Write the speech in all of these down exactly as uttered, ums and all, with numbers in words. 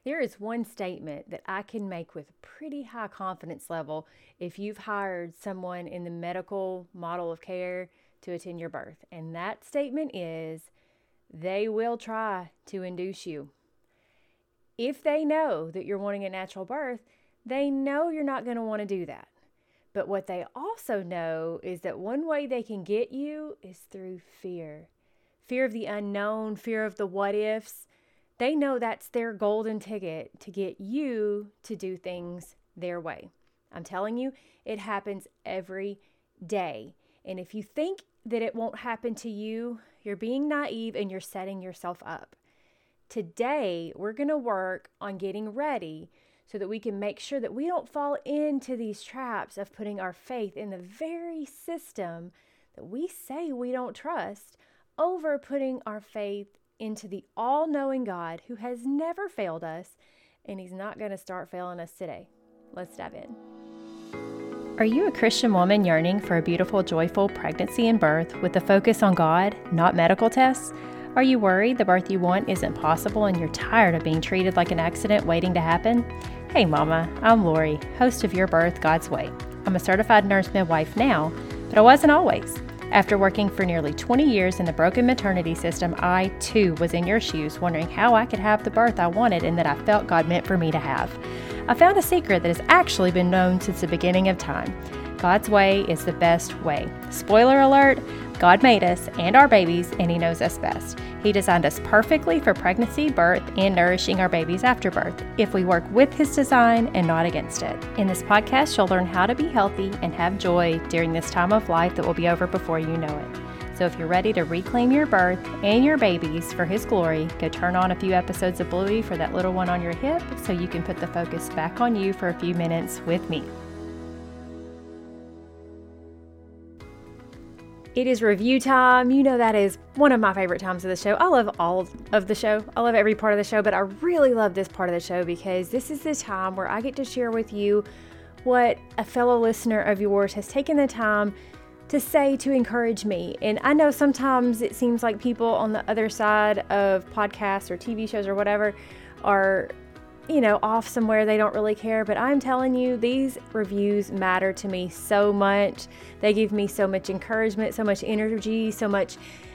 There is one statement that I can make with a pretty high confidence level if you've hired someone in the medical model of care to attend your birth. And that statement is, they will try to induce you. If they know that you're wanting a natural birth, they know you're not going to want to do that. But what they also know is that one way they can get you is through fear. Fear of the unknown, fear of the what ifs. They know that's their golden ticket to get you to do things their way. I'm telling you, it happens every day. And if you think that it won't happen to you, you're being naive and you're setting yourself up. Today, we're going to work on getting ready so that we can make sure that we don't fall into these traps of putting our faith in the very system that we say we don't trust, over putting our faith into the all-knowing God who has never failed us, and He's not going to start failing us today. Let's dive in. Are you a Christian woman yearning for a beautiful, joyful pregnancy and birth with a focus on God, not medical tests? Are you worried the birth you want isn't possible and you're tired of being treated like an accident waiting to happen? Hey Mama, I'm Lori, host of Your Birth God's Way. I'm a certified nurse midwife now, but I wasn't always. After working for nearly twenty years in the broken maternity system, I too was in your shoes wondering how I could have the birth I wanted and that I felt God meant for me to have. I found a secret that has actually been known since the beginning of time. God's way is the best way. Spoiler alert, God made us and our babies, and He knows us best. He designed us perfectly for pregnancy, birth, and nourishing our babies after birth, if we work with His design and not against it. In this podcast, you'll learn how to be healthy and have joy during this time of life that will be over before you know it. So if you're ready to reclaim your birth and your babies for His glory, go turn on a few episodes of Bluey for that little one on your hip so you can put the focus back on you for a few minutes with me. It is review time. You know that is one of my favorite times of the show. I love all of the show. I love every part of the show, but I really love this part of the show because this is the time where I get to share with you what a fellow listener of yours has taken the time to say to encourage me. And I know sometimes it seems like people on the other side of podcasts or T V shows or whatever are, you know, off somewhere, they don't really care. But I'm telling you, these reviews matter to me so much. They give me so much encouragement, so much energy, so much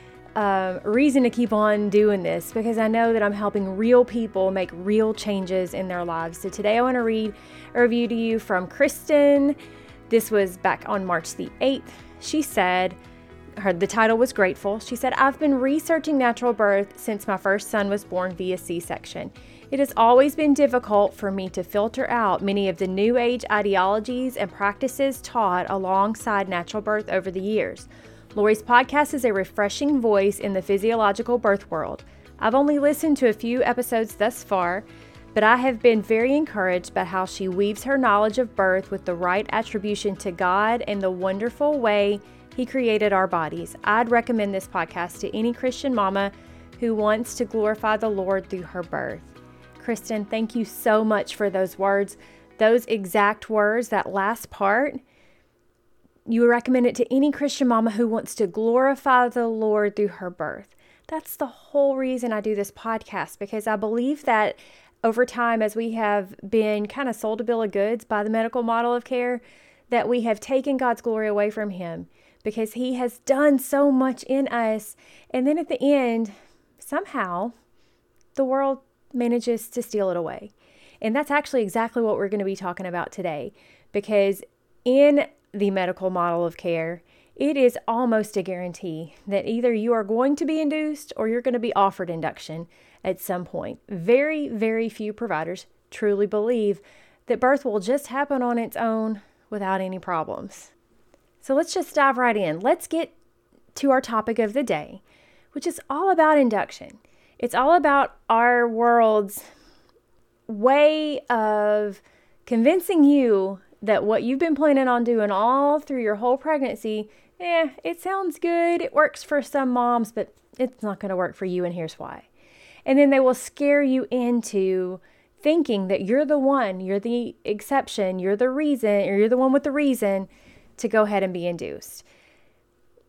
uh, reason to keep on doing this because I know that I'm helping real people make real changes in their lives. So today I want to read a review to you from Kristen. This was back on March the eighth. She said, her, the title was Grateful. She said, I've been researching natural birth since my first son was born via C-section. It has always been difficult for me to filter out many of the new age ideologies and practices taught alongside natural birth over the years. Lori's podcast is a refreshing voice in the physiological birth world. I've only listened to a few episodes thus far, but I have been very encouraged by how she weaves her knowledge of birth with the right attribution to God and the wonderful way He created our bodies. I'd recommend this podcast to any Christian mama who wants to glorify the Lord through her birth. Kristen, thank you so much for those words. Those exact words, that last part, you would recommend it to any Christian mama who wants to glorify the Lord through her birth. That's the whole reason I do this podcast, because I believe that over time, as we have been kind of sold a bill of goods by the medical model of care, that we have taken God's glory away from Him because He has done so much in us. And then at the end, somehow, the world manages to steal it away. And that's actually exactly what we're going to be talking about today, because in the medical model of care, it is almost a guarantee that either you are going to be induced or you're going to be offered induction at some point. Very, very few providers truly believe that birth will just happen on its own without any problems. So let's just dive right in. Let's get to our topic of the day, which is all about induction. It's all about our world's way of convincing you that what you've been planning on doing all through your whole pregnancy, eh, it sounds good, it works for some moms, but it's not going to work for you, and here's why. And then they will scare you into thinking that you're the one, you're the exception, you're the reason, or you're the one with the reason to go ahead and be induced.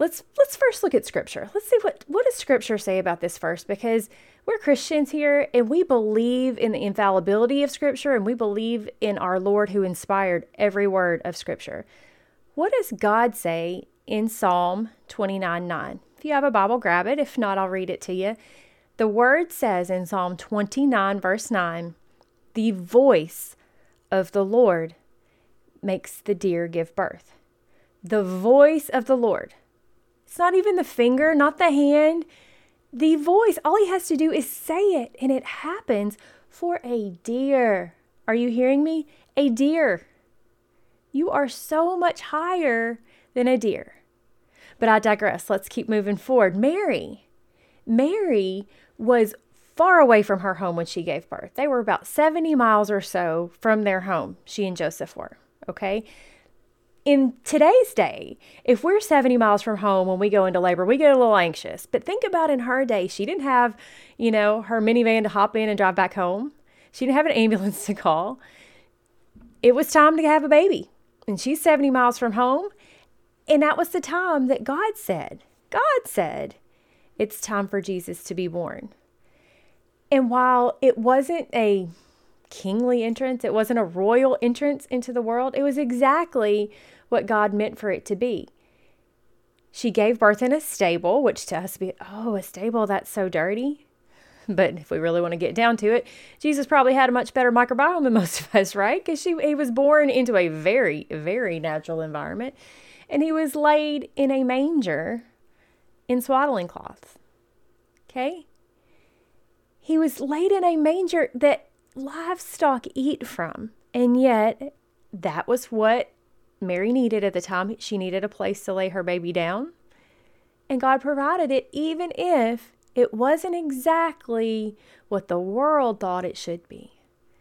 let's let's first look at Scripture. Let's see what, what does Scripture say about this first, because we're Christians here and we believe in the infallibility of Scripture and we believe in our Lord who inspired every word of Scripture. What does God say in Psalm twenty-nine nine? If you have a Bible, grab it. If not, I'll read it to you. The word says in Psalm twenty-nine verse nine, "The voice of the Lord makes the deer give birth." The voice of the Lord. It's not even the finger, not the hand. The voice. All he has to do is say it, and it happens for a deer. Are you hearing me? A deer. You are so much higher than a deer. But I digress. Let's keep moving forward. Mary. Mary was far away from her home when she gave birth. They were about seventy miles or so from their home, she and Joseph were, okay? In today's day, if we're seventy miles from home when we go into labor, we get a little anxious. But think about in her day, she didn't have, you know, her minivan to hop in and drive back home. She didn't have an ambulance to call. It was time to have a baby. And she's seventy miles from home. And that was the time that God said, God said, it's time for Jesus to be born. And while it wasn't a kingly entrance, it wasn't a royal entrance into the world, it was exactly what God meant for it to be. She gave birth in a stable, which to us be, oh, a stable, that's so dirty. But if we really want to get down to it, Jesus probably had a much better microbiome than most of us, right? Because she he was born into a very, very natural environment. And he was laid in a manger in swaddling cloths. Okay? He was laid in a manger that livestock eat from. And yet, that was what Mary needed at the time. She needed a place to lay her baby down. And God provided it, even if it wasn't exactly what the world thought it should be.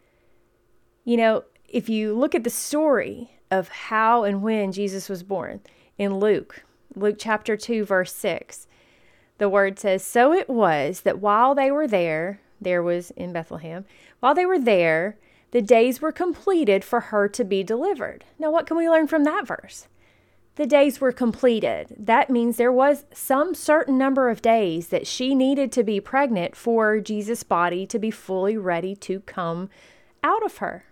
You know, if you look at the story of how and when Jesus was born in Luke, Luke chapter two, verse six, the word says, "So it was that while they were there," there was in Bethlehem, "while they were there, the days were completed for her to be delivered." Now, what can we learn from that verse? The days were completed. That means there was some certain number of days that she needed to be pregnant for Jesus' body to be fully ready to come out of her.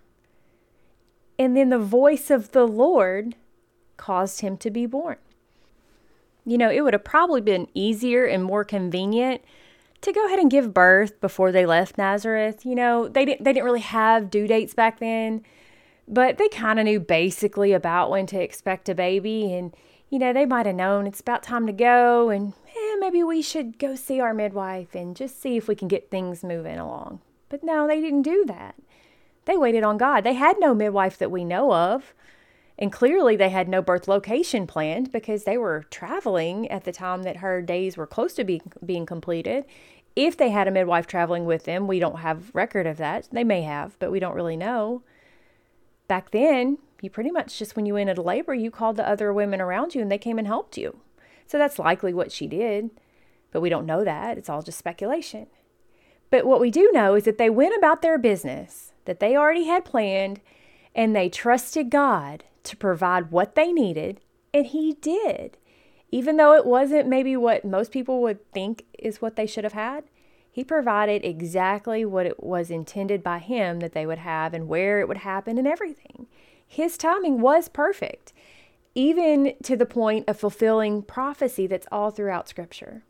And then the voice of the Lord caused him to be born. You know, it would have probably been easier and more convenient to go ahead and give birth before they left Nazareth. You know, they didn't, they didn't really have due dates back then, but they kind of knew basically about when to expect a baby. And, you know, they might have known it's about time to go, and eh, maybe we should go see our midwife and just see if we can get things moving along. But no, they didn't do that. They waited on God. They had no midwife that we know of. And clearly they had no birth location planned because they were traveling at the time that her days were close to be, being completed. If they had a midwife traveling with them, we don't have record of that. They may have, but we don't really know. Back then, you pretty much just when you went into labor, you called the other women around you and they came and helped you. So that's likely what she did, but we don't know that. It's all just speculation. But what we do know is that they went about their business that they already had planned, and they trusted God to provide what they needed, and he did. Even though it wasn't maybe what most people would think is what they should have had, he provided exactly what it was intended by him that they would have and where it would happen and everything. His timing was perfect, even to the point of fulfilling prophecy that's all throughout Scripture.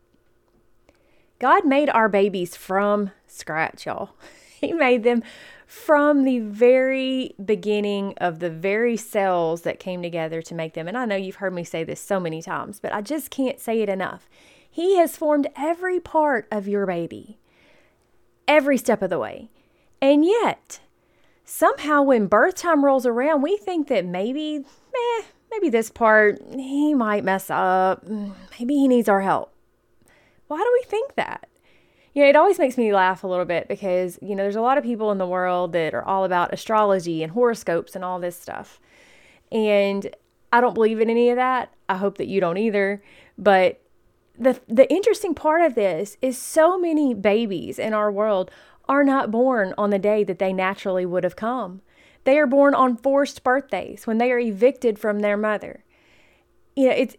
God made our babies from scratch, y'all. He made them from the very beginning of the very cells that came together to make them. And I know you've heard me say this so many times, but I just can't say it enough. He has formed every part of your baby, every step of the way. And yet, somehow when birth time rolls around, we think that maybe, meh, maybe this part, he might mess up. Maybe he needs our help. Why do we think that? You know, it always makes me laugh a little bit because, you know, there's a lot of people in the world that are all about astrology and horoscopes and all this stuff. And I don't believe in any of that. I hope that you don't either. But the the interesting part of this is so many babies in our world are not born on the day that they naturally would have come. They are born on forced birthdays when they are evicted from their mother. You know, it's it's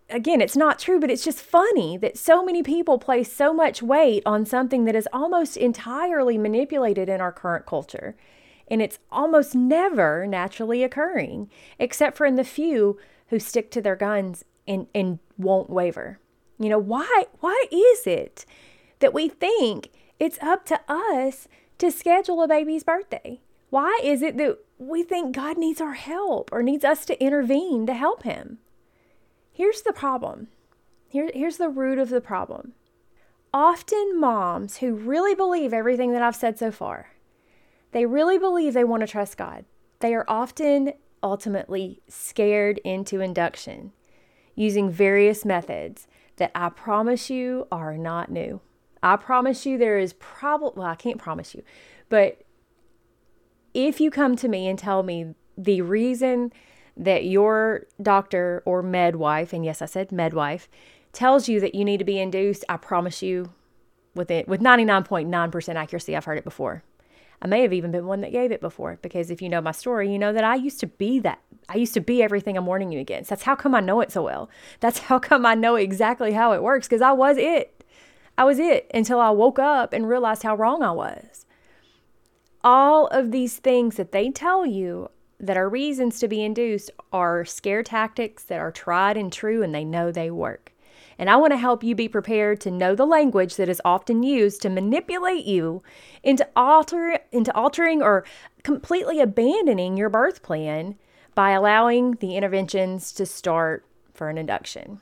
again, it's not true, but it's just funny that so many people place so much weight on something that is almost entirely manipulated in our current culture. And it's almost never naturally occurring, except for in the few who stick to their guns and, and won't waver. You know, why, why is it that we think it's up to us to schedule a baby's birthday? Why is it that we think God needs our help or needs us to intervene to help him? Here's the problem. Here, here's the root of the problem. Often moms who really believe everything that I've said so far, they really believe they want to trust God. They are often ultimately scared into induction using various methods that I promise you are not new. I promise you there is probably, well, I can't promise you, but if you come to me and tell me the reason that your doctor or midwife, and yes, I said midwife, tells you that you need to be induced, I promise you with it, with ninety-nine point nine percent accuracy, I've heard it before. I may have even been one that gave it before, because if you know my story, you know that I used to be that. I used to be everything I'm warning you against. That's how come I know it so well. That's how come I know exactly how it works, because I was it. I was it until I woke up and realized how wrong I was. All of these things that they tell you that are reasons to be induced are scare tactics that are tried and true, and they know they work. And I want to help you be prepared to know the language that is often used to manipulate you into alter into altering or completely abandoning your birth plan by allowing the interventions to start for an induction.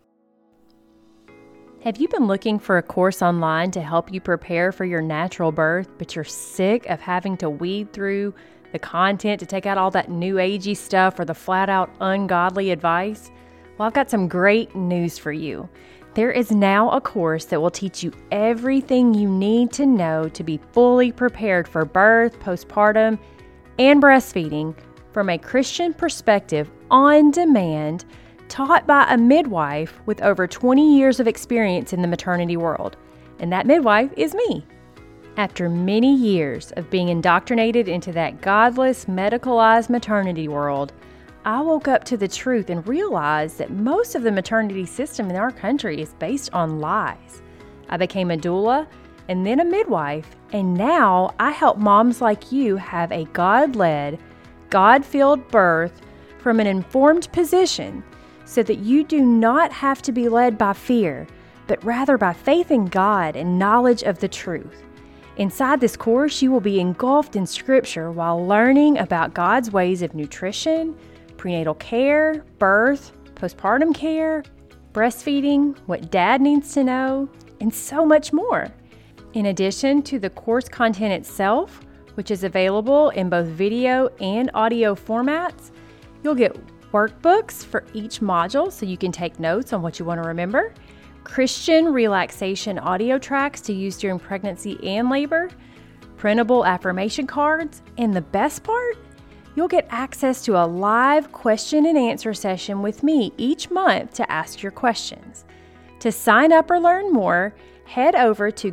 Have you been looking for a course online to help you prepare for your natural birth, but you're sick of having to weed through the content to take out all that new agey stuff or the flat out ungodly advice? Well, I've got some great news for you. There is now a course that will teach you everything you need to know to be fully prepared for birth, postpartum, and breastfeeding from a Christian perspective on demand, taught by a midwife with over twenty years of experience in the maternity world. And that midwife is me. After many years of being indoctrinated into that godless, medicalized maternity world, I woke up to the truth and realized that most of the maternity system in our country is based on lies. I became a doula and then a midwife, and now I help moms like you have a God-led, God-filled birth from an informed position so that you do not have to be led by fear, but rather by faith in God and knowledge of the truth. Inside this course, you will be engulfed in Scripture while learning about God's ways of nutrition, prenatal care, birth, postpartum care, breastfeeding, what dad needs to know, and so much more. In addition to the course content itself, which is available in both video and audio formats, you'll get workbooks for each module so you can take notes on what you want to remember, Christian relaxation audio tracks to use during pregnancy and labor, printable affirmation cards, and the best part, you'll get access to a live question and answer session with me each month to ask your questions. To sign up or learn more, head over to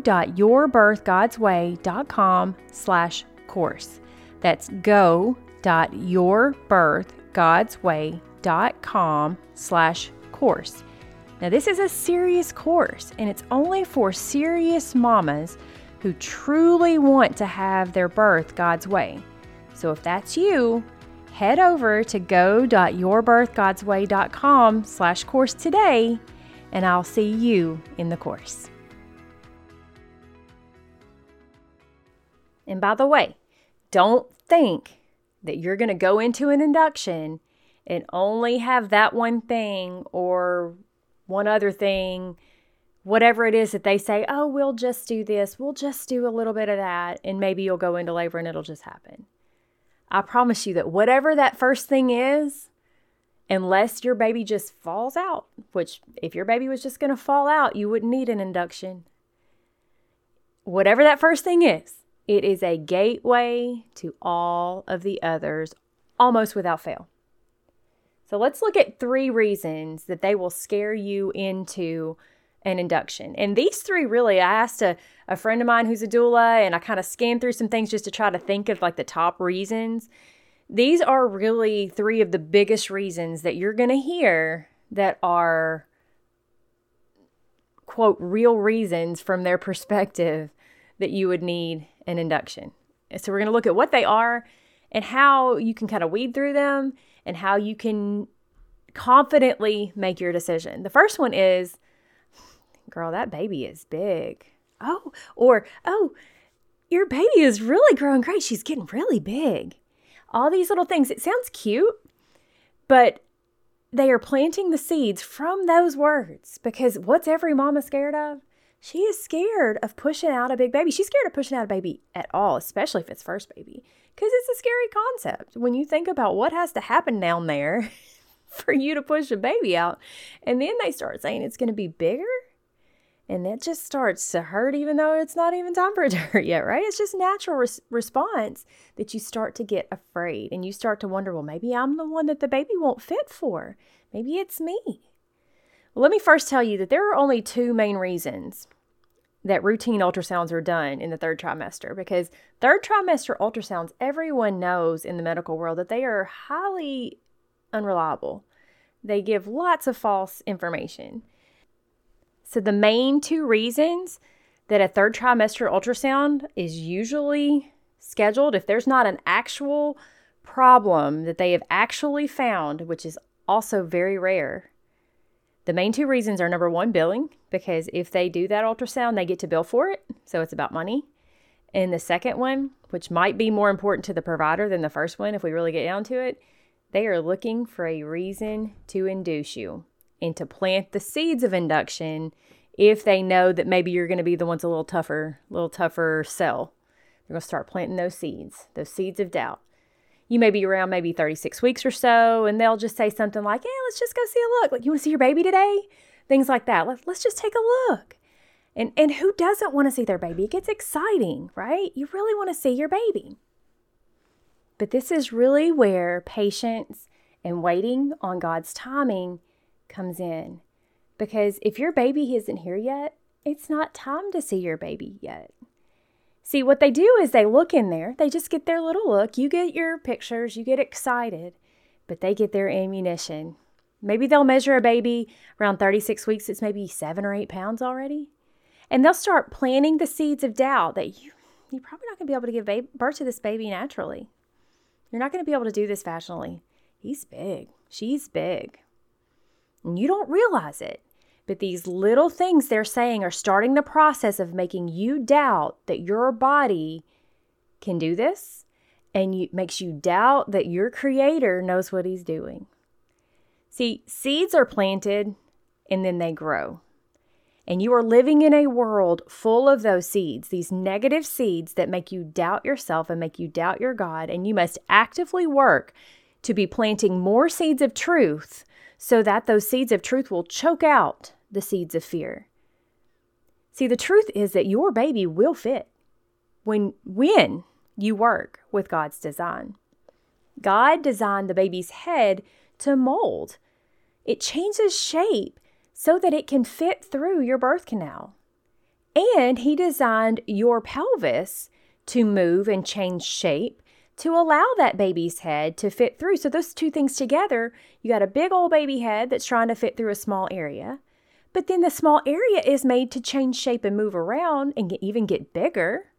go.yourbirthgodsway.com slash course. That's go.yourbirthgodsway.com slash course. Now, this is a serious course, and it's only for serious mamas who truly want to have their birth God's way. So if that's you, head over to go.yourbirthgodsway.com slash course today, and I'll see you in the course. And by the way, don't think that you're going to go into an induction and only have that one thing or one other thing, whatever it is that they say, oh, we'll just do this, we'll just do a little bit of that, and maybe you'll go into labor and it'll just happen. I promise you that whatever that first thing is, unless your baby just falls out, which if your baby was just going to fall out, you wouldn't need an induction. Whatever that first thing is, it is a gateway to all of the others, almost without fail. So let's look at three reasons that they will scare you into an induction. And these three really, I asked a, a friend of mine who's a doula, and I kind of scanned through some things just to try to think of like the top reasons. These are really three of the biggest reasons that you're going to hear that are, quote, real reasons from their perspective that you would need an induction. And so we're going to look at what they are and how you can kind of weed through them and how you can confidently make your decision. The first one is, girl, that baby is big. Oh, or, oh, your baby is really growing great. She's getting really big. All these little things. It sounds cute, but they are planting the seeds from those words, because what's every mama scared of? She is scared of pushing out a big baby. She's scared of pushing out a baby at all, especially if it's first baby, because it's a scary concept. When you think about what has to happen down there for you to push a baby out, and then they start saying it's going to be bigger, and it just starts to hurt even though it's not even time for it to hurt yet, right? It's just natural res- response that you start to get afraid and you start to wonder, well, maybe I'm the one that the baby won't fit for. Maybe it's me. Well, let me first tell you that there are only two main reasons that routine ultrasounds are done in the third trimester, because third trimester ultrasounds, everyone knows in the medical world that they are highly unreliable. They give lots of false information. So the main two reasons that a third trimester ultrasound is usually scheduled, if there's not an actual problem that they have actually found, which is also very rare, the main two reasons are, number one, billing, because if they do that ultrasound, they get to bill for it. So it's about money. And the second one, which might be more important to the provider than the first one, if we really get down to it, they are looking for a reason to induce you and to plant the seeds of induction if they know that maybe you're going to be the one's a little tougher, little tougher sell. They're going to start planting those seeds, those seeds of doubt. You may be around maybe thirty-six weeks or so, and they'll just say something like, hey, let's just go see a look. Like, you want to see your baby today? Things like that. Let, let's just take a look. And, and who doesn't want to see their baby? It gets exciting, right? You really want to see your baby. But this is really where patience and waiting on God's timing comes in. Because if your baby isn't here yet, it's not time to see your baby yet. See, what they do is they look in there. They just get their little look. You get your pictures. You get excited. But they get their ammunition. Maybe they'll measure a baby around thirty-six weeks. It's maybe seven or eight pounds already. And they'll start planting the seeds of doubt that you, you're probably not going to be able to give baby, birth to this baby naturally. You're not going to be able to do this vaginally. He's big. She's big. And you don't realize it. But these little things they're saying are starting the process of making you doubt that your body can do this, and it makes you doubt that your Creator knows what He's doing. See, seeds are planted and then they grow. And you are living in a world full of those seeds, these negative seeds that make you doubt yourself and make you doubt your God. And you must actively work to be planting more seeds of truth so that those seeds of truth will choke out the seeds of fear. See, the truth is that your baby will fit when, when you work with God's design. God designed the baby's head to mold. It changes shape so that it can fit through your birth canal. And He designed your pelvis to move and change shape to allow that baby's head to fit through. So those two things together, you got a big old baby head that's trying to fit through a small area. But then the small area is made to change shape and move around and get, even get bigger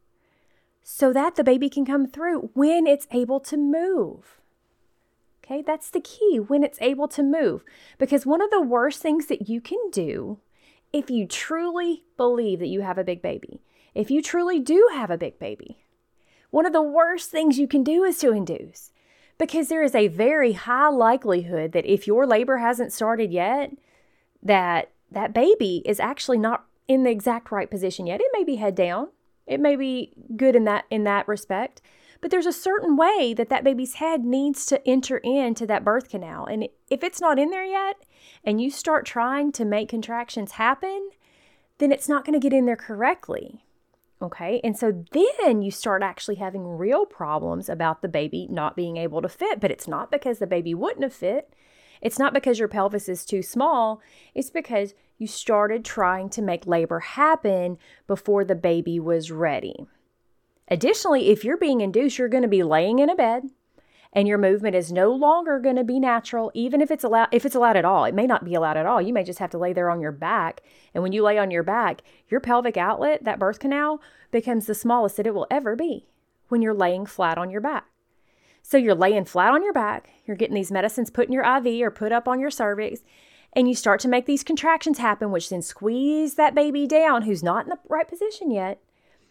so that the baby can come through when it's able to move. Okay, that's the key, when it's able to move. Because one of the worst things that you can do if you truly believe that you have a big baby, if you truly do have a big baby, one of the worst things you can do is to induce. Because there is a very high likelihood that if your labor hasn't started yet, that that baby is actually not in the exact right position yet. It may be head down. It may be good in that in that respect. But there's a certain way that that baby's head needs to enter into that birth canal. And if it's not in there yet, and you start trying to make contractions happen, then it's not going to get in there correctly. Okay? And so then you start actually having real problems about the baby not being able to fit. But it's not because the baby wouldn't have fit. It's not because your pelvis is too small. It's because you started trying to make labor happen before the baby was ready. Additionally, if you're being induced, you're going to be laying in a bed and your movement is no longer going to be natural, even if it's allowed, if it's allowed at all. It may not be allowed at all. You may just have to lay there on your back. And when you lay on your back, your pelvic outlet, that birth canal, becomes the smallest that it will ever be when you're laying flat on your back. So you're laying flat on your back, you're getting these medicines put in your I V or put up on your cervix, and you start to make these contractions happen, which then squeeze that baby down who's not in the right position yet.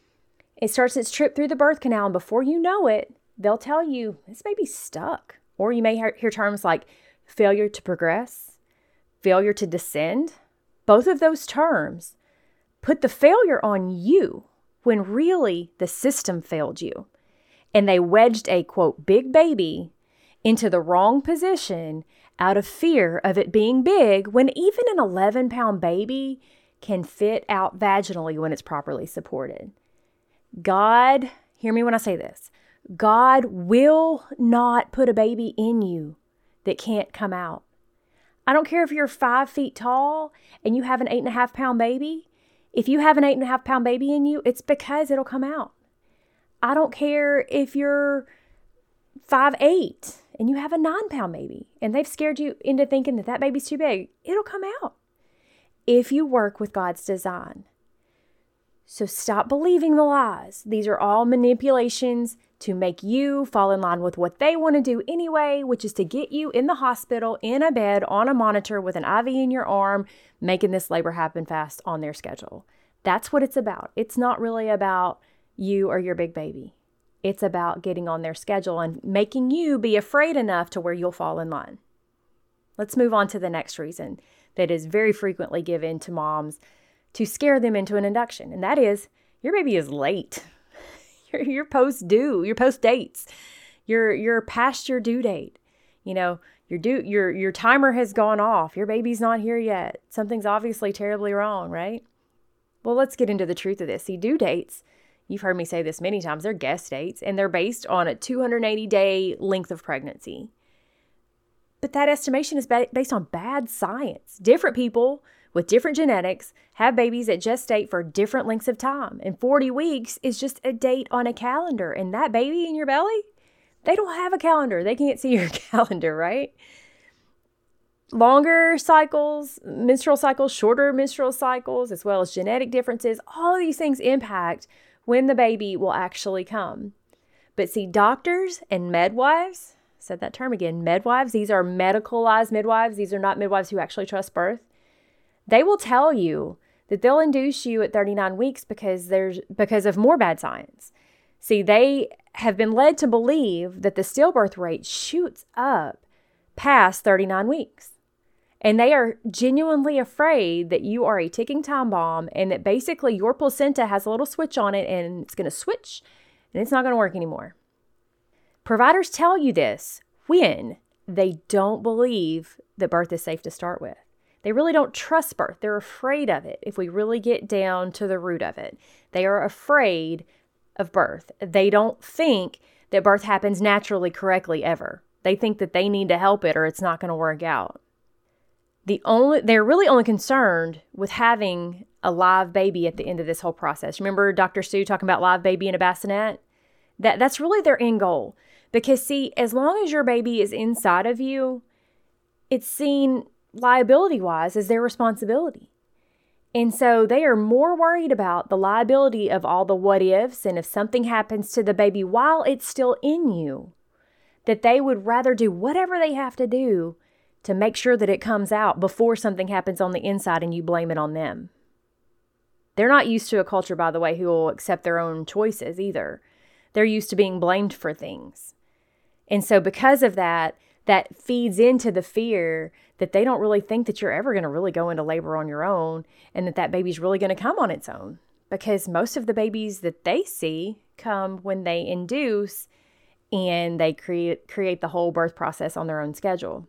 It starts its trip through the birth canal, and before you know it, they'll tell you, this baby's stuck. Or you may hear, hear terms like failure to progress, failure to descend. Both of those terms put the failure on you when really the system failed you. And they wedged a, quote, big baby into the wrong position out of fear of it being big, when even an eleven pound baby can fit out vaginally when it's properly supported. God, hear me when I say this, God will not put a baby in you that can't come out. I don't care if you're five feet tall and you have an eight and a half pound baby. If you have an eight and a half pound baby in you, it's because it'll come out. I don't care if you're five eight and you have a nine pound baby and they've scared you into thinking that that baby's too big. It'll come out if you work with God's design. So stop believing the lies. These are all manipulations to make you fall in line with what they want to do anyway, which is to get you in the hospital, in a bed, on a monitor with an I V in your arm, making this labor happen fast on their schedule. That's what it's about. It's not really about you or your big baby. It's about getting on their schedule and making you be afraid enough to where you'll fall in line. Let's move on to the next reason that is very frequently given to moms to scare them into an induction. And that is, your baby is late. You're, you're post due, you're post dates. You're, you're past your due date. You know, your due, your, your timer has gone off. Your baby's not here yet. Something's obviously terribly wrong, right? Well, let's get into the truth of this. See, due dates, you've heard me say this many times, they're guess dates, and they're based on a two hundred eighty day length of pregnancy. But that estimation is ba- based on bad science. Different people with different genetics have babies that gestate for different lengths of time. And forty weeks is just a date on a calendar. And that baby in your belly, they don't have a calendar. They can't see your calendar, right? Longer cycles, menstrual cycles, shorter menstrual cycles, as well as genetic differences, all of these things impact when the baby will actually come. But see, doctors and midwives, said that term again, midwives, these are medicalized midwives. These are not midwives who actually trust birth. They will tell you that they'll induce you at thirty-nine weeks because there's because of more bad science. See, they have been led to believe that the stillbirth rate shoots up past thirty-nine weeks. And they are genuinely afraid that you are a ticking time bomb and that basically your placenta has a little switch on it and it's going to switch and it's not going to work anymore. Providers tell you this when they don't believe that birth is safe to start with. They really don't trust birth. They're afraid of it. If we really get down to the root of it, they are afraid of birth. They don't think that birth happens naturally correctly ever. They think that they need to help it or it's not going to work out. The only they're really only concerned with having a live baby at the end of this whole process. Remember Doctor Sue talking about live baby in a bassinet? That that's really their end goal. Because see, as long as your baby is inside of you, it's seen liability-wise as their responsibility. And so they are more worried about the liability of all the what ifs and if something happens to the baby while it's still in you, that they would rather do whatever they have to do to make sure that it comes out before something happens on the inside and you blame it on them. They're not used to a culture, by the way, who will accept their own choices either. They're used to being blamed for things. And so because of that, that feeds into the fear that they don't really think that you're ever going to really go into labor on your own and that that baby's really going to come on its own. Because most of the babies that they see come when they induce and they create create the whole birth process on their own schedule.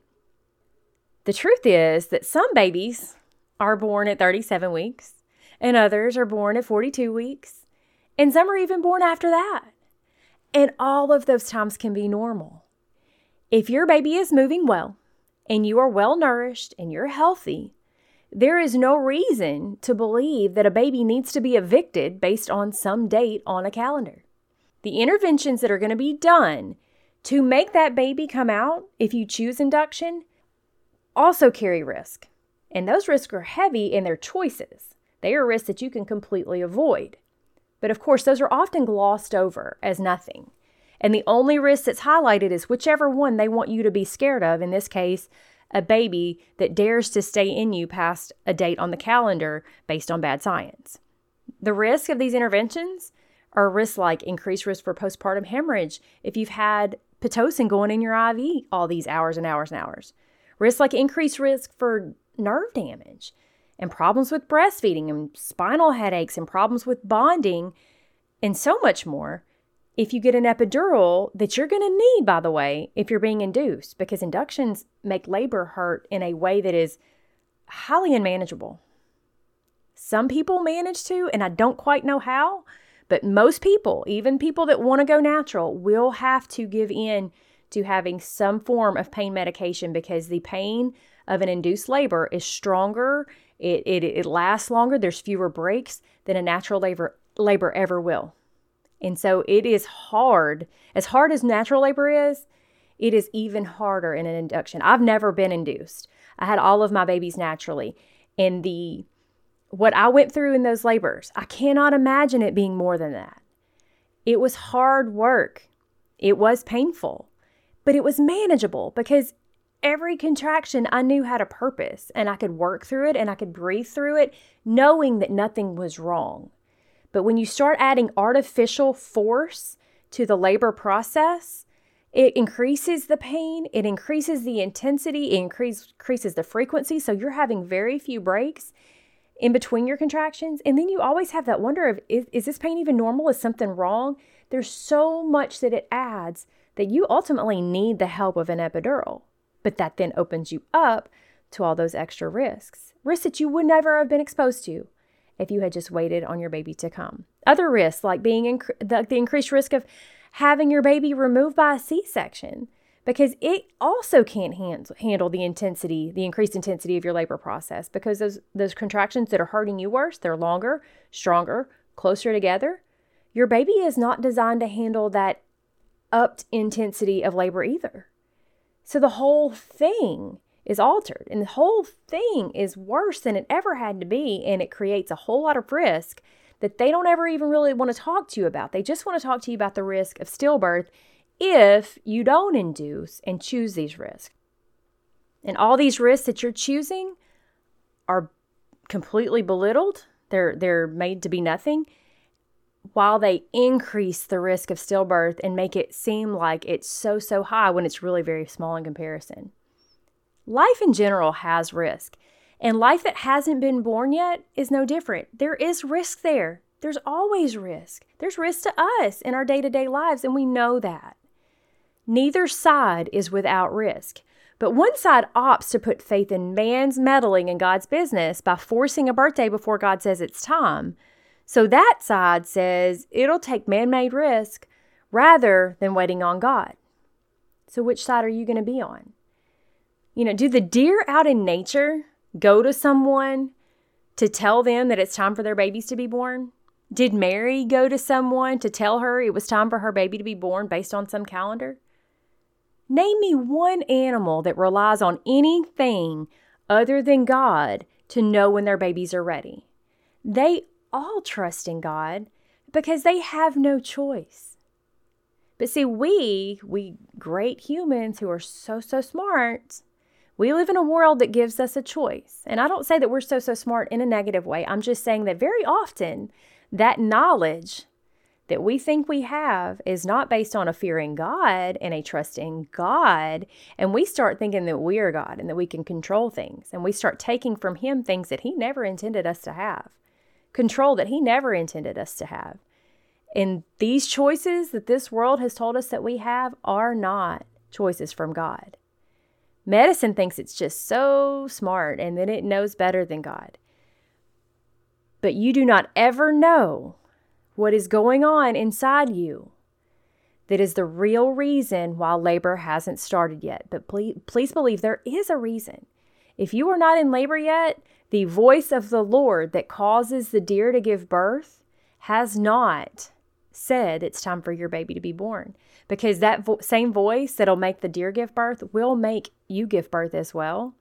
The truth is that some babies are born at thirty-seven weeks and others are born at forty-two weeks and some are even born after that. And all of those times can be normal. If your baby is moving well and you are well nourished and you're healthy, there is no reason to believe that a baby needs to be evicted based on some date on a calendar. The interventions that are going to be done To make that baby come out, if you choose induction, also carry risk. And those risks are heavy in their choices. They are risks that you can completely avoid. But of course, those are often glossed over as nothing. And the only risk that's highlighted is whichever one they want you to be scared of. In this case, a baby that dares to stay in you past a date on the calendar based on bad science. The risk of these interventions are risks like increased risk for postpartum hemorrhage if you've had Pitocin going in your I V all these hours and hours and hours. Risks like increased risk for nerve damage and problems with breastfeeding and spinal headaches and problems with bonding and so much more if you get an epidural that you're going to need, by the way, if you're being induced, because inductions make labor hurt in a way that is highly unmanageable. Some people manage to, and I don't quite know how, but most people, even people that want to go natural, will have to give in to having some form of pain medication because the pain of an induced labor is stronger, it, it, it lasts longer, there's fewer breaks than a natural labor, labor ever will. And so it is hard. As hard as natural labor is, it is even harder in an induction. I've never been induced. I had all of my babies naturally. And the what I went through in those labors, I cannot imagine it being more than that. It was hard work. It was painful, but it was manageable because every contraction I knew had a purpose and I could work through it and I could breathe through it knowing that nothing was wrong. But when you start adding artificial force to the labor process, it increases the pain, it increases the intensity, it increase, increases the frequency. So you're having very few breaks in between your contractions. And then you always have that wonder of, is, is this pain even normal? Is something wrong? There's so much that it adds that you ultimately need the help of an epidural. But that then opens you up to all those extra risks. Risks that you would never have been exposed to if you had just waited on your baby to come. Other risks, like being inc- the, the increased risk of having your baby removed by a C-section, because it also can't hand, handle the intensity, the increased intensity of your labor process, because those, those contractions that are hurting you worse, they're longer, stronger, closer together. Your baby is not designed to handle that upped intensity of labor either. So the whole thing is altered and the whole thing is worse than it ever had to be. And it creates a whole lot of risk that they don't ever even really want to talk to you about. They just want to talk to you about the risk of stillbirth if you don't induce and choose these risks. And all these risks that you're choosing are completely belittled. They're, they're made to be nothing, while they increase the risk of stillbirth and make it seem like it's so, so high when it's really very small in comparison. Life in general has risk, and life that hasn't been born yet is no different. There is risk there. There's always risk. There's risk to us in our day-to-day lives, and we know that. Neither side is without risk, but one side opts to put faith in man's meddling in God's business by forcing a birthday before God says it's time. So that side says it'll take man-made risk rather than waiting on God. So which side are you going to be on? You know, do the deer out in nature go to someone to tell them that it's time for their babies to be born? Did Mary go to someone to tell her it was time for her baby to be born based on some calendar? Name me one animal that relies on anything other than God to know when their babies are ready. They all trust in God because they have no choice. But see, we, we great humans who are so, so smart, we live in a world that gives us a choice. And I don't say that we're so, so smart in a negative way. I'm just saying that very often that knowledge that we think we have is not based on a fear in God and a trust in God. And we start thinking that we are God and that we can control things. And we start taking from Him things that He never intended us to have. Control that He never intended us to have. And these choices that this world has told us that we have are not choices from God. Medicine thinks it's just so smart and that it knows better than God. But you do not ever know what is going on inside you that is the real reason why labor hasn't started yet. But please, please believe there is a reason. If you are not in labor yet, the voice of the Lord that causes the deer to give birth has not said it's time for your baby to be born. because that vo- same voice that'll make the deer give birth will make you give birth as well.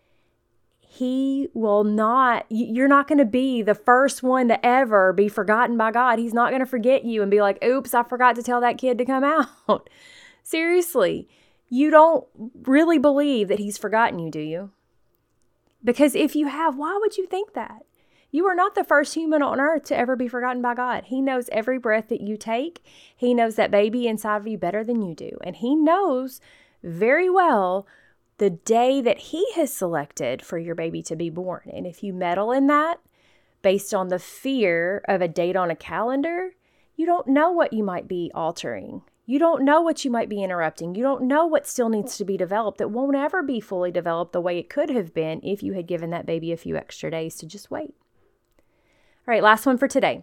He will not, you're not going to be the first one to ever be forgotten by God. He's not going to forget you and be like, oops, I forgot to tell that kid to come out. Seriously, you don't really believe that he's forgotten you, do you? Because if you have, why would you think that? You are not the first human on earth to ever be forgotten by God. He knows every breath that you take. He knows that baby inside of you better than you do. And he knows very well the day that he has selected for your baby to be born. And if you meddle in that based on the fear of a date on a calendar, you don't know what you might be altering. You don't know what you might be interrupting. You don't know what still needs to be developed that won't ever be fully developed the way it could have been if you had given that baby a few extra days to just wait. All right, last one for today.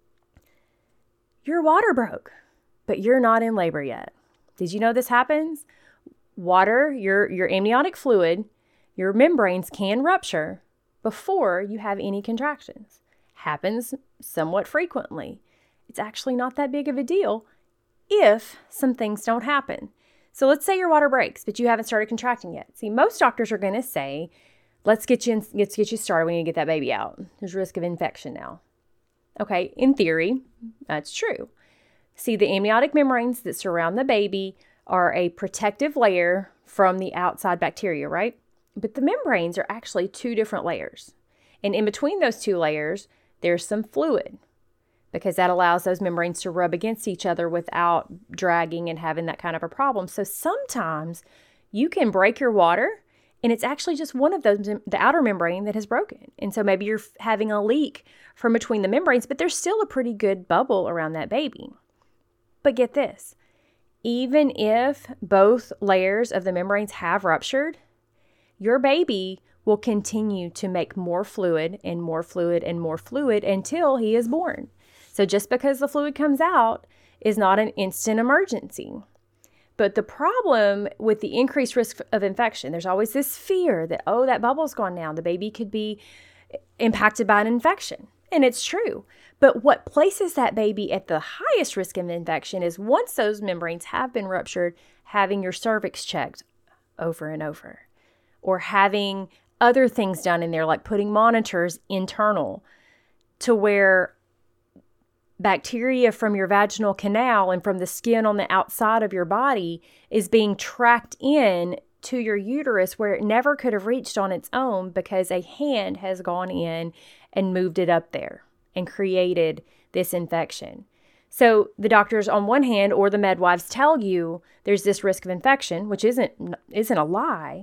Your water broke, but you're not in labor yet. Did you know this happens? Water, your, your amniotic fluid, your membranes can rupture before you have any contractions. Happens somewhat frequently. It's actually not that big of a deal if some things don't happen. So let's say your water breaks, but you haven't started contracting yet. See, most doctors are going to say, let's get you in, let's get you started. We need to get that baby out. There's risk of infection now. Okay, in theory, that's true. See, the amniotic membranes that surround the baby are a protective layer from the outside bacteria, right? But the membranes are actually two different layers. And in between those two layers, there's some fluid, because that allows those membranes to rub against each other without dragging and having that kind of a problem. So sometimes you can break your water, and it's actually just one of those, the outer membrane that has broken. And so maybe you're having a leak from between the membranes, but there's still a pretty good bubble around that baby. But get this, even if both layers of the membranes have ruptured, your baby will continue to make more fluid and more fluid and more fluid until he is born. So just because the fluid comes out is not an instant emergency. But the problem with the increased risk of infection, there's always this fear that, oh, that bubble's gone now. The baby could be impacted by an infection. And it's true. But what places that baby at the highest risk of infection is once those membranes have been ruptured, having your cervix checked over and over, or having other things done in there, like putting monitors internal to where bacteria from your vaginal canal and from the skin on the outside of your body is being tracked in to your uterus where it never could have reached on its own because a hand has gone in and moved it up there and created this infection. So the doctors on one hand, or the midwives, tell you there's this risk of infection, which isn't isn't a lie.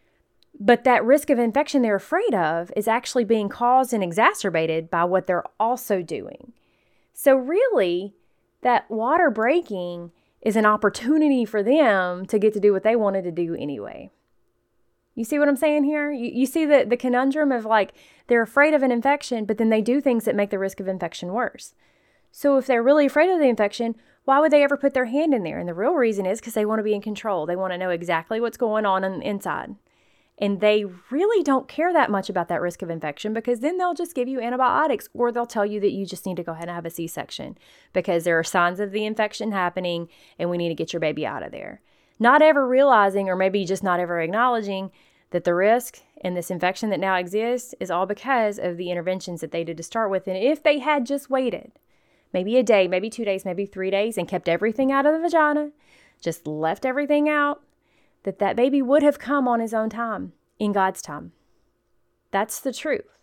But that risk of infection they're afraid of is actually being caused and exacerbated by what they're also doing. So really, that water breaking is an opportunity for them to get to do what they wanted to do anyway. You see what I'm saying here? You, you see the, the conundrum of, like, they're afraid of an infection, but then they do things that make the risk of infection worse. So if they're really afraid of the infection, why would they ever put their hand in there? And the real reason is because they want to be in control. They want to know exactly what's going on on the inside. And they really don't care that much about that risk of infection, because then they'll just give you antibiotics, or they'll tell you that you just need to go ahead and have a C-section because there are signs of the infection happening and we need to get your baby out of there. Not ever realizing, or maybe just not ever acknowledging, that the risk and this infection that now exists is all because of the interventions that they did to start with. And if they had just waited maybe a day, maybe two days, maybe three days and kept everything out of the vagina, just left everything out, that that baby would have come on his own time, in God's time. That's the truth.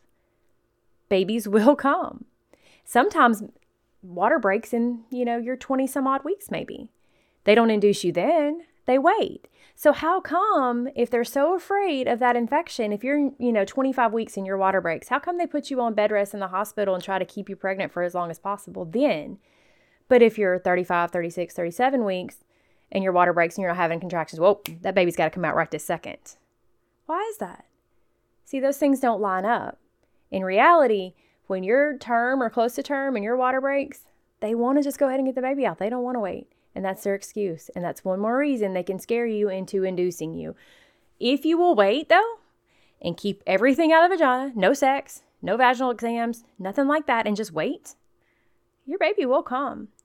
Babies will come. Sometimes water breaks in, you know, your twenty some odd weeks maybe. They don't induce you then, they wait. So how come, if they're so afraid of that infection, if you're, you know, twenty-five weeks and your water breaks, how come they put you on bed rest in the hospital and try to keep you pregnant for as long as possible then? But if you're thirty-five, thirty-six, thirty-seven weeks, and your water breaks and you're not having contractions, well, that baby's got to come out right this second. Why is that? See, those things don't line up. In reality, when you're term or close to term and your water breaks, they want to just go ahead and get the baby out. They don't want to wait. And that's their excuse. And that's one more reason they can scare you into inducing you. If you will wait, though, and keep everything out of the vagina, no sex, no vaginal exams, nothing like that, and just wait, your baby will come.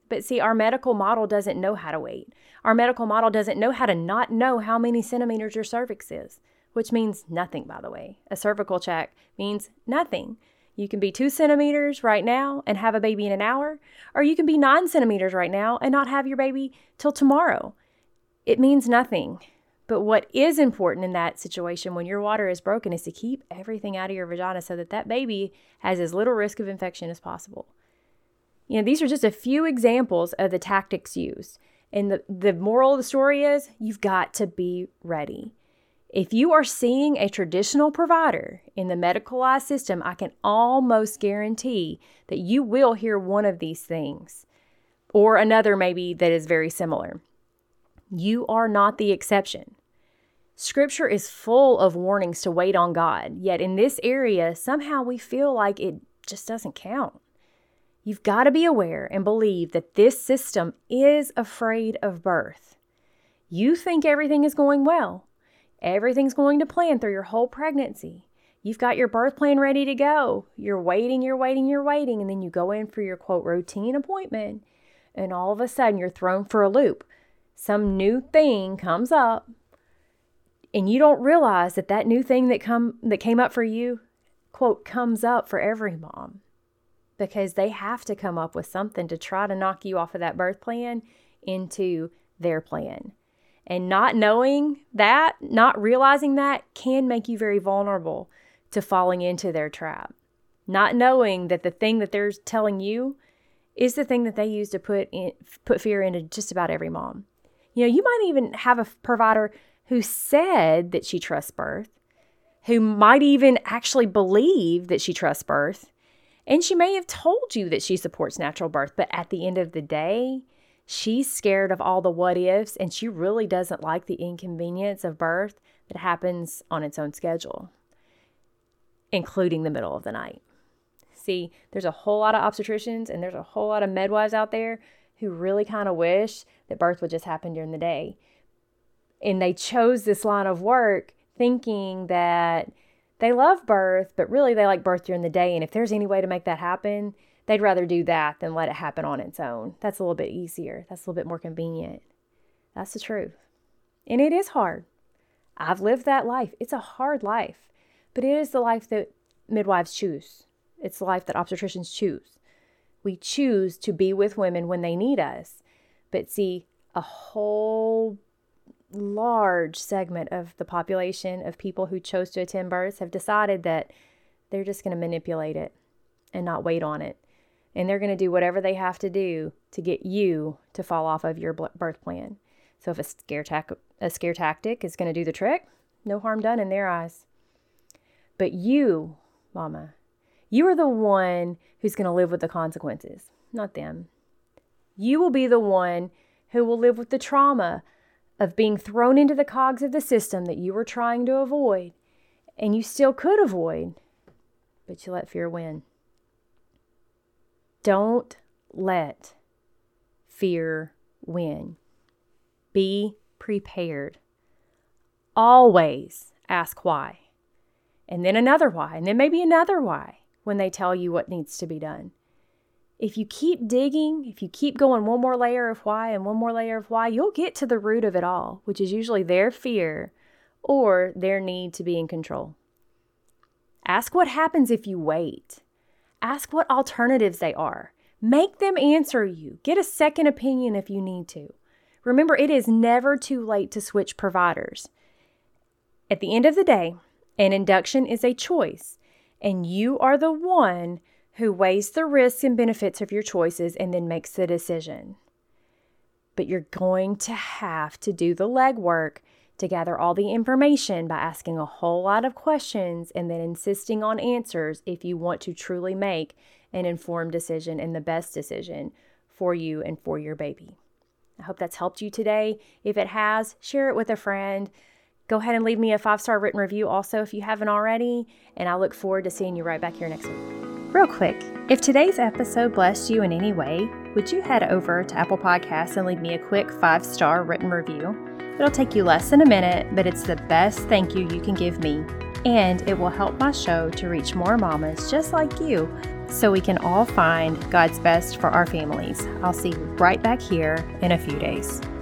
But see, our medical model doesn't know how to wait. Our medical model doesn't know how to not know how many centimeters your cervix is, which means nothing, by the way. A cervical check means nothing. You can be two centimeters right now and have a baby in an hour, or you can be nine centimeters right now and not have your baby till tomorrow. It means nothing. But what is important in that situation when your water is broken is to keep everything out of your vagina so that that baby has as little risk of infection as possible. You know, these are just a few examples of the tactics used. And the, the moral of the story is you've got to be ready. If you are seeing a traditional provider in the medicalized system, I can almost guarantee that you will hear one of these things or another maybe that is very similar. You are not the exception. Scripture is full of warnings to wait on God, yet in this area, somehow we feel like it just doesn't count. You've got to be aware and believe that this system is afraid of birth. You think everything is going well. Everything's going to plan through your whole pregnancy. You've got your birth plan ready to go. You're waiting, you're waiting, you're waiting, and then you go in for your, quote, routine appointment, and all of a sudden you're thrown for a loop. Some new thing comes up, and you don't realize that that new thing that come that came up for you, quote, comes up for every mom. Because they have to come up with something to try to knock you off of that birth plan into their plan. And not knowing that, not realizing that, can make you very vulnerable to falling into their trap. Not knowing that the thing that they're telling you is the thing that they use to put in, put fear into just about every mom. You know, you might even have a provider who said that she trusts birth, who might even actually believe that she trusts birth, and she may have told you that she supports natural birth, but at the end of the day, she's scared of all the what ifs, and she really doesn't like the inconvenience of birth that happens on its own schedule, including the middle of the night. See, there's a whole lot of obstetricians and there's a whole lot of midwives out there who really kind of wish that birth would just happen during the day. And they chose this line of work thinking that they love birth, but really they like birth during the day. And if there's any way to make that happen, they'd rather do that than let it happen on its own. That's a little bit easier. That's a little bit more convenient. That's the truth. And it is hard. I've lived that life. It's a hard life, but it is the life that midwives choose. It's the life that obstetricians choose. We choose to be with women when they need us. But see, a whole large segment of the population of people who chose to attend births have decided that they're just going to manipulate it and not wait on it. And they're going to do whatever they have to do to get you to fall off of your birth plan. So if a scare, tac- a scare tactic is going to do the trick, no harm done in their eyes. But you, mama, you are the one who's going to live with the consequences, not them. You will be the one who will live with the trauma of being thrown into the cogs of the system that you were trying to avoid, and you still could avoid, but you let fear win. Don't let fear win. Be prepared. Always ask why, and then another why, and then maybe another why when they tell you what needs to be done. If you keep digging, if you keep going one more layer of why and one more layer of why, you'll get to the root of it all, which is usually their fear or their need to be in control. Ask what happens if you wait. Ask what alternatives they are. Make them answer you. Get a second opinion if you need to. Remember, it is never too late to switch providers. At the end of the day, an induction is a choice, and you are the one who weighs the risks and benefits of your choices and then makes the decision. But you're going to have to do the legwork to gather all the information by asking a whole lot of questions and then insisting on answers if you want to truly make an informed decision and the best decision for you and for your baby. I hope that's helped you today. If it has, share it with a friend. Go ahead and leave me a five-star written review also if you haven't already, and I look forward to seeing you right back here next week. Real quick, if today's episode blessed you in any way, would you head over to Apple Podcasts and leave me a quick five-star written review? It'll take you less than a minute, but it's the best thank you you can give me. And it will help my show to reach more mamas just like you, so we can all find God's best for our families. I'll see you right back here in a few days.